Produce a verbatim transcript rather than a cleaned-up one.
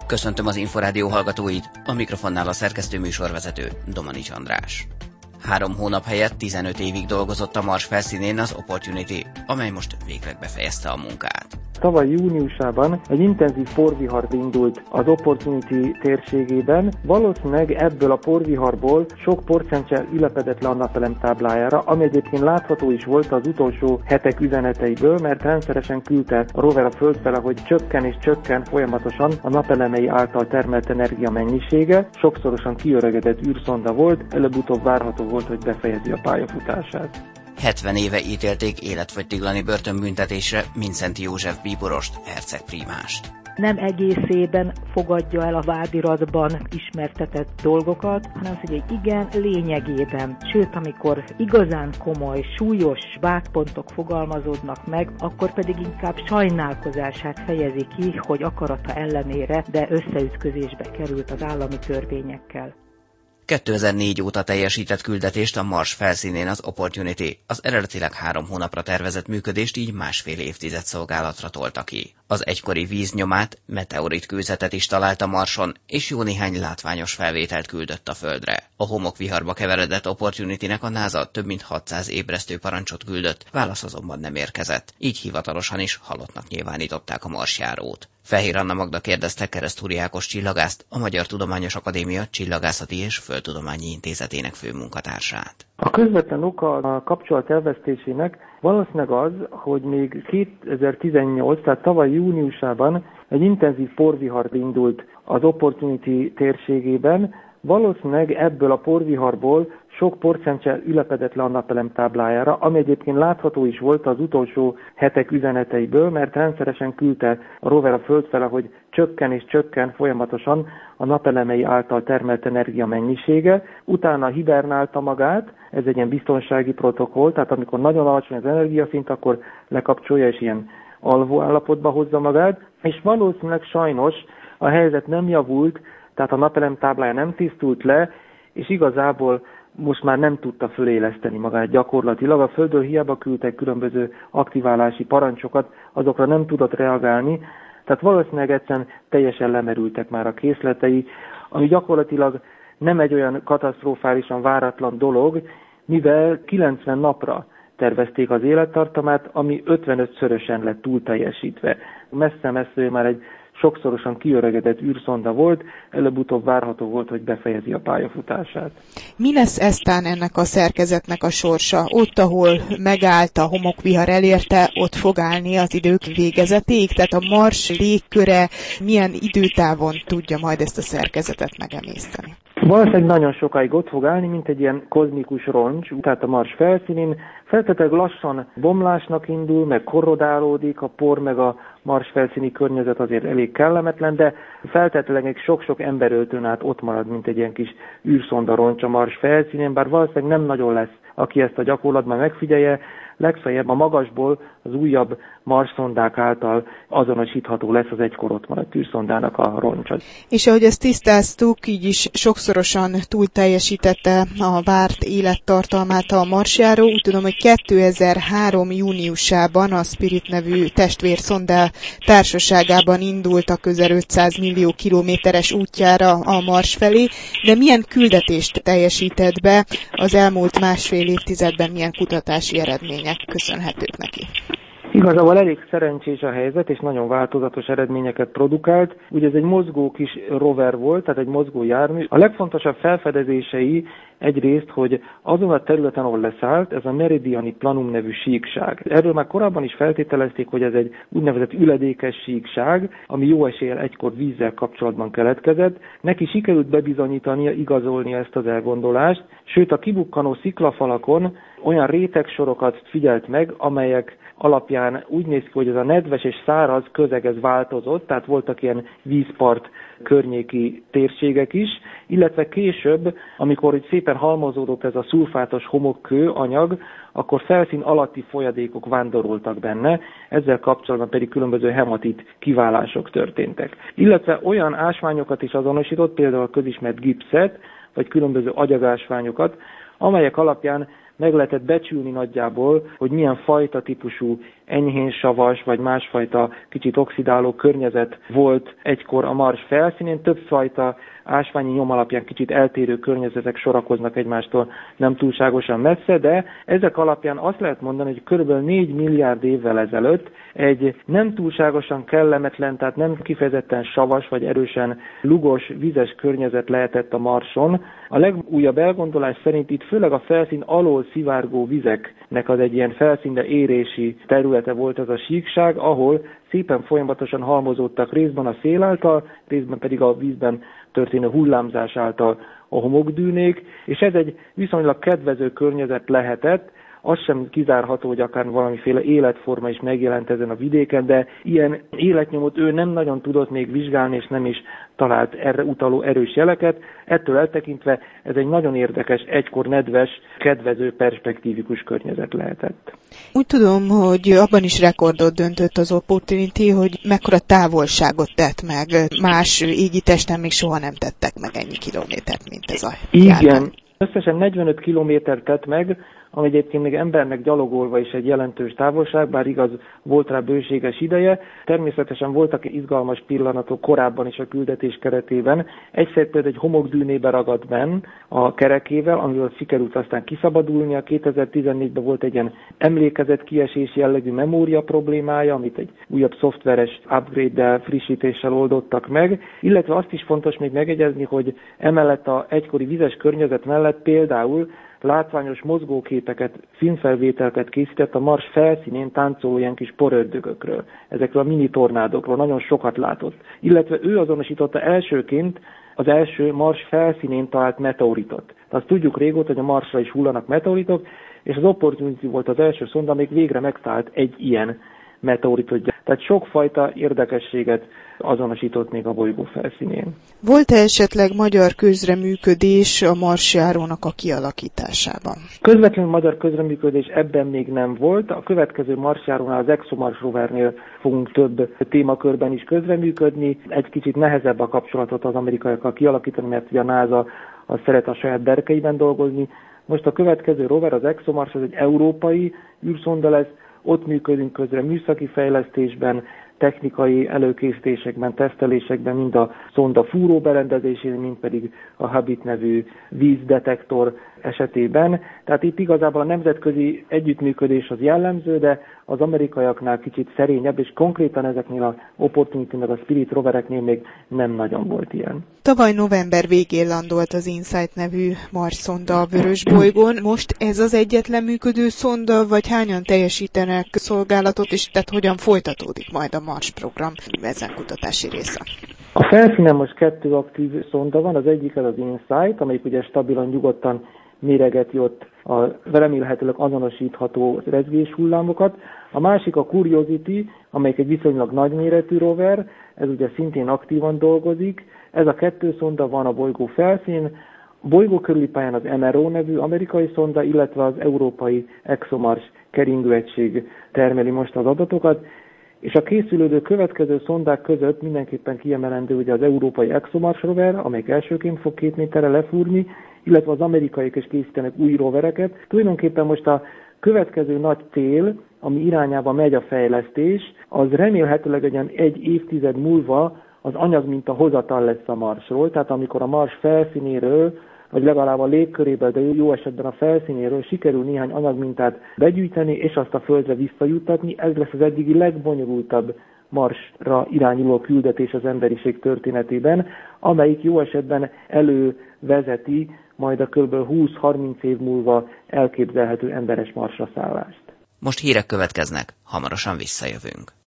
Köszöntöm az Inforádió hallgatóit, a mikrofonnál a szerkesztő műsorvezető Domanics András. Három hónap helyett tizenöt évig dolgozott a Mars felszínén az Opportunity, amely most végleg befejezte a munkát. Tavaly júniusában egy intenzív porvihar indult az Opportunity térségében. Valószínűleg ebből a porviharból sok porcentsel ülepedett le a napelem táblájára, ami egyébként látható is volt az utolsó hetek üzeneteiből, mert rendszeresen küldte a rover a földfele, hogy csökken és csökken folyamatosan a napelemei által termelt energia mennyisége. Sokszorosan kiöregedett űrszonda volt, előbb-utóbb várható volt, hogy befejezi a pályafutását. hetven éve ítélték életfogytiglani börtönbüntetésre Mindszenty József bíborost, hercegprímást. Nem egészében fogadja el a vádiratban ismertetett dolgokat, hanem az, hogy egy igen lényegében. Sőt, amikor igazán komoly, súlyos vádpontok fogalmazódnak meg, akkor pedig inkább sajnálkozását fejezi ki, hogy akarata ellenére, de összeütközésbe került az állami törvényekkel. kétezer-négy óta teljesített küldetést a Mars felszínén az Opportunity, az eredetileg három hónapra tervezett működést így másfél évtized szolgálatra tolta ki. Az egykori víznyomát, meteorit kőzetet is talált a Marson, és jó néhány látványos felvételt küldött a Földre. A homokviharba keveredett Opportunity-nek a NASA több mint hatszáz ébresztő parancsot küldött, válasz azonban nem érkezett. Így hivatalosan is halottnak nyilvánították a marsjárót. Fehér Anna Magda kérdezte Keresztúri Ákos csillagászt, a Magyar Tudományos Akadémia Csillagászati és Földtudományi Intézetének főmunkatársát. A közvetlen oka a kapcsolat elvesztésének valószínűleg az, hogy még kétezer-tizennyolc, tehát tavaly júniusában egy intenzív porvihar indult az Opportunity térségében. Valószínűleg ebből a porviharból sok porcentsel ülepedett le a napelem táblájára, ami egyébként látható is volt az utolsó hetek üzeneteiből, mert rendszeresen küldte a rover a földfele, hogy csökken és csökken folyamatosan a napelemei által termelt energia mennyisége. Utána hibernálta magát, ez egy ilyen biztonsági protokoll, tehát amikor nagyon alacsony az energiaszint, akkor lekapcsolja és ilyen alvó állapotba hozza magát, és valószínűleg sajnos a helyzet nem javult, tehát a napelem táblája nem tisztult le, és igazából most már nem tudta föléleszteni magát gyakorlatilag. A Földről hiába küldtek különböző aktiválási parancsokat, azokra nem tudott reagálni, tehát valószínűleg egyszerűen teljesen lemerültek már a készletei, ami gyakorlatilag nem egy olyan katasztrofálisan váratlan dolog, mivel kilencven napra tervezték az élettartamát, ami ötvenötszörösen lett túlteljesítve. Messze-messze már egy sokszorosan kiöregedett űrszonda volt, előbb-utóbb várható volt, hogy befejezi a pályafutását. Mi lesz eztán ennek a szerkezetnek a sorsa? Ott, ahol megállt, a homokvihar elérte, ott fog állni az idők végezetéig? Tehát a Mars légköre milyen időtávon tudja majd ezt a szerkezetet megemészteni? Valószínűleg nagyon sokáig ott fog állni, mint egy ilyen kozmikus roncs, tehát a Mars felszínén. Feltétlenül lassan bomlásnak indul, meg korrodálódik, a por meg a Mars felszíni környezet azért elég kellemetlen, de feltétlenül sok-sok emberöltőn át ott marad, mint egy ilyen kis űrszonda roncs a Mars felszínén, bár valószínűleg nem nagyon lesz, aki ezt a gyakorlatban megfigyelje, legfeljebb a magasból az újabb Mars szondák által azonosítható lesz az egykor ott maradt űrszondának a roncsa. És ahogy ezt tisztáztuk, így is sokszorosan túl teljesítette a várt élettartalmát a marsjáró. Úgy tudom, hogy kétezer-három júniusában a Spirit nevű testvérszonda társaságában indult a közel ötszáz millió kilométeres útjára a Mars felé, de milyen küldetést teljesített be az elmúlt másfél évtizedben, milyen kutatási eredmények köszönhetők neki? Igazából elég szerencsés a helyzet, és nagyon változatos eredményeket produkált. Ugye ez egy mozgó kis rover volt, tehát egy mozgó jármű. A legfontosabb felfedezései egyrészt, hogy azon a területen, ahol leszállt, ez a Meridiani Planum nevű síkság. Erről már korábban is feltételezték, hogy ez egy úgynevezett üledékes síkság, ami jó eséllyel egykor vízzel kapcsolatban keletkezett. Neki sikerült bebizonyítania, igazolnia ezt az elgondolást, sőt a kibukkanó sziklafalakon olyan rétegsorokat figyelt meg, amelyek alapján úgy néz ki, hogy ez a nedves és száraz közeg ez változott, tehát voltak ilyen vízpart környéki térségek is, illetve később, amikor így szépen halmozódott ez a szulfátos homokkő anyag, akkor felszín alatti folyadékok vándoroltak benne, ezzel kapcsolatban pedig különböző hematit kiválások történtek. Illetve olyan ásványokat is azonosított, például a közismert gipszet, vagy különböző agyagásványokat, amelyek alapján meg lehetett becsülni nagyjából, hogy milyen fajta típusú enyhén savas, vagy másfajta kicsit oxidáló környezet volt egykor a Mars felszínén. Többfajta ásványi nyom alapján kicsit eltérő környezetek sorakoznak egymástól nem túlságosan messze, de ezek alapján azt lehet mondani, hogy körülbelül négy milliárd évvel ezelőtt egy nem túlságosan kellemetlen, tehát nem kifejezetten savas vagy erősen lugos, vizes környezet lehetett a Marson. A legújabb elgondolás szerint itt főleg a felszín alól szivárgó vizeknek az egy ilyen felszínre érési területe volt ez a síkság, ahol szépen folyamatosan halmozódtak részben a szél által, részben pedig a vízben történő hullámzás által a homokdűnék, és ez egy viszonylag kedvező környezet lehetett. Az sem kizárható, hogy akár valamiféle életforma is megjelent ezen a vidéken, de ilyen életnyomot ő nem nagyon tudott még vizsgálni, és nem is talált erre utaló erős jeleket. Ettől eltekintve ez egy nagyon érdekes, egykor nedves, kedvező, perspektívikus környezet lehetett. Úgy tudom, hogy abban is rekordot döntött az Opportunity, hogy mekkora távolságot tett meg. Más égitesten még soha nem tettek meg ennyi kilométert, mint ez a járvány. Igen, összesen negyvenöt kilométert tett meg, ami egyébként még embernek gyalogolva is egy jelentős távolság, bár igaz, volt rá bőséges ideje. Természetesen voltak izgalmas pillanatok korábban is a küldetés keretében. Egyszer például egy homokdűnébe ragadt benn a kerekével, amivel sikerült aztán kiszabadulnia. kétezer-tizennégyben volt egy ilyen emlékezet kiesés jellegű memória problémája, amit egy újabb szoftveres upgrade-del, frissítéssel oldottak meg. Illetve azt is fontos még megegyezni, hogy emellett a egykori vizes környezet mellett például látványos mozgóképeket, filmfelvételeket készített a Mars felszínén táncoló ilyen kis porördögökről, ezekről a mini tornádokról, nagyon sokat látott. Illetve ő azonosította elsőként az első Mars felszínén talált meteoritot. Azt tudjuk régóta, hogy a Marsra is hullanak meteoritok, és az Opportunity volt az első szonda, amelyik végre megtalált egy ilyen meteoritot. Tehát sokfajta érdekességet azonosított még a bolygó felszínén. Volt-e esetleg magyar közreműködés a marsjárónak a kialakításában? Közvetlenül magyar közreműködés ebben még nem volt. A következő marsjárónál, az ExoMars rovernél fogunk több témakörben is közreműködni. Egy kicsit nehezebb a kapcsolatot az amerikaiakkal kialakítani, mert ugye a NASA az szeret a saját berkeiben dolgozni. Most a következő rover, az ExoMars, az egy európai űrszonda lesz. Ott működünk közre műszaki fejlesztésben, technikai előkészítésekben, tesztelésekben, mind a szonda fúró berendezésén, mind pedig a Habit nevű vízdetektor esetében. Tehát itt igazából a nemzetközi együttműködés az jellemző, de az amerikaiaknál kicsit szerényebb, és konkrétan ezeknél az Opportunity meg a Spirit rovereknél még nem nagyon volt ilyen. Tavaly november végén landolt az InSight nevű Mars szonda a Vörösbolygón. Most ez az egyetlen működő szonda, vagy hányan teljesítenek szolgálatot, és tehát hogyan folytatódik majd a Mars program ezen kutatási része? A felszínen most kettő aktív szonda van, az egyik az az InSight, amelyik ugye stabilan, nyugodtan méregeti ott a remélhetőleg azonosítható rezgés hullámokat. A másik a Curiosity, amelyik egy viszonylag nagyméretű rover, ez ugye szintén aktívan dolgozik. Ez a kettő szonda van a bolygó felszín, a bolygó körüli pályán az em er o nevű amerikai szonda, illetve az európai ExoMars keringőegység termeli most az adatokat. És a készülődő következő szondák között mindenképpen kiemelendő ugye az európai ExoMars rover, amelyik elsőként fog két méterre lefúrni, illetve az amerikaiak is készítenek új rovereket. Tulajdonképpen most a következő nagy cél, ami irányába megy a fejlesztés, az remélhetőleg egy, egy évtized múlva az anyagminta hozatal lesz a Marsról, tehát amikor a Mars felszínéről, vagy legalább a légköréből, de jó esetben a felszínéről sikerül néhány anyagmintát begyűjteni, és azt a Földre visszajuttatni. Ez lesz az eddigi legbonyolultabb Marsra irányuló küldetés az emberiség történetében, amelyik jó esetben elővezeti majd a kb. húsz-harminc év múlva elképzelhető emberes Marsra szállást. Most hírek következnek, hamarosan visszajövünk.